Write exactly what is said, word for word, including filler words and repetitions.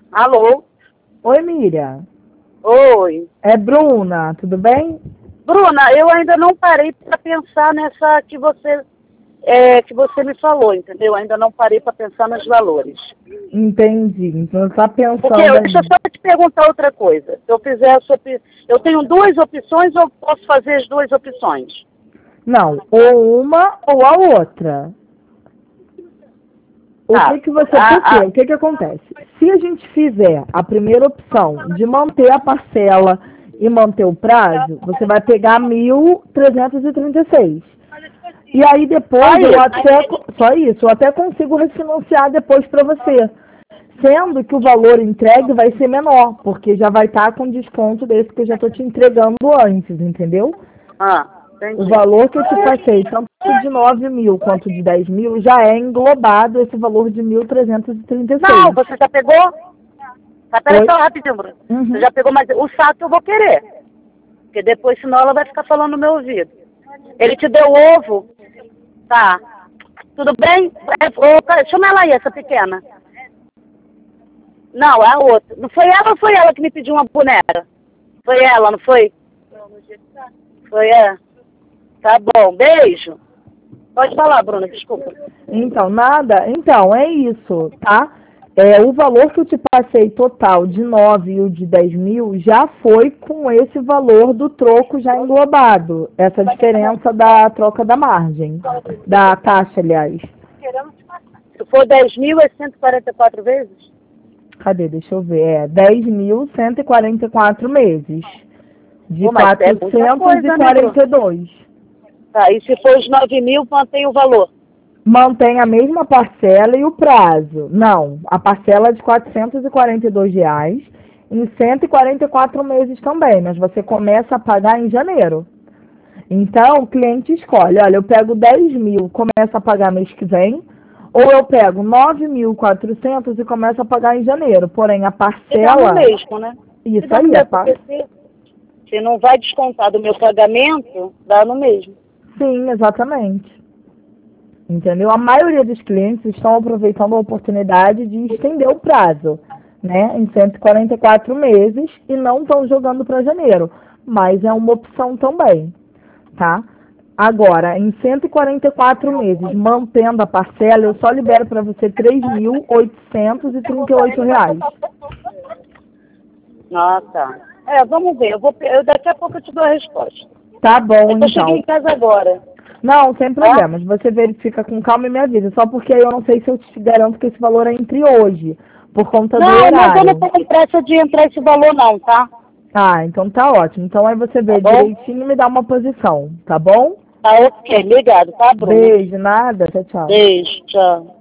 Alô? Oi, Miriam. Oi. É Bruna, tudo bem? Bruna, eu ainda não parei para pensar nessa que você, é, que você me falou, entendeu? Ainda não parei para pensar nos valores. Entendi. Então tá pensando Porque, eu- deixa eu aí. só te perguntar outra coisa. Se eu fizer essa opi- eu tenho duas opções ou posso fazer as duas opções? Não, ou uma ou a outra. O Tá. que que você, por A, quê? a, O que que acontece? Se a gente fizer a primeira opção de manter a parcela e manter o prazo, você vai pegar mil trezentos e trinta e seis. E aí só depois eu até, isso. só isso, eu até consigo refinanciar depois para você. Sendo que o valor entregue vai ser menor, porque já vai estar com desconto desse que eu já estou te entregando antes, entendeu? Ah, O entendi. valor que eu te passei, tanto de nove mil quanto de dez mil, já é englobado esse valor de mil trezentos e trinta e Não, seis. você já pegou? Tá, peraí Oi? só rapidinho, Bruna. Você Uhum. já pegou, mas o saco eu vou querer. Porque depois, senão, ela vai ficar falando no meu ouvido. Ele te deu ovo? Tá. Tudo bem? É, ô, cara, chama ela aí, essa pequena. Não, é a outra. Não foi ela ou foi ela que me pediu uma boneca? Foi ela, não foi? Foi, é. Tá bom, beijo. Pode falar, Bruna, desculpa. Então, nada. Então, é isso, tá? É, o valor que eu te passei total de nove e o de dez mil já foi com esse valor do troco já englobado. Essa diferença da troca da margem. Da taxa, aliás. Se for dez mil, é cento e quarenta e quatro vezes? Cadê? Deixa eu ver. É dez mil cento e quarenta e quatro meses. De Pô, mas é muita quatrocentos e coisa, né, Bruna? quarenta e dois. Tá, e se for os nove mil, mantém o valor? Mantém a mesma parcela e o prazo. Não, a parcela é de quatrocentos e quarenta e dois reais em cento e quarenta e quatro meses também, mas você começa a pagar em janeiro. Então, o cliente escolhe, olha, eu pego dez mil, começo a pagar mês que vem, ou eu pego nove mil e quatrocentos e começo a pagar em janeiro. Porém, a E dá no parcela, mesmo, né? E isso dá no aí, a mesmo, par... porque se, se não vai descontar do meu pagamento, dá no mesmo. sim, exatamente. Entendeu? A maioria dos clientes estão aproveitando a oportunidade de estender o prazo, né, em cento e quarenta e quatro meses e não estão jogando para janeiro, mas é uma opção também, tá? Agora, em cento e quarenta e quatro meses, mantendo a parcela, eu só libero para você três mil oitocentos e trinta e oito reais. Ah, tá. É, vamos ver. Eu vou, eu, daqui a pouco eu te dou a resposta. Tá bom, É que eu cheguei então. em casa agora, Não, sem tá? problemas. Você verifica com calma e me avisa. Só porque aí eu não sei se eu te garanto que esse valor é entre hoje, por conta do Não, mas eu não horário. tô com pressa de entrar esse valor não, tá? Ah, então tá ótimo. Então aí você Tá vê bom? direitinho e me dá uma posição, tá bom? Tá ok. Obrigado, tá, Bruna? Beijo, nada. Tchau, tchau. Beijo, tchau.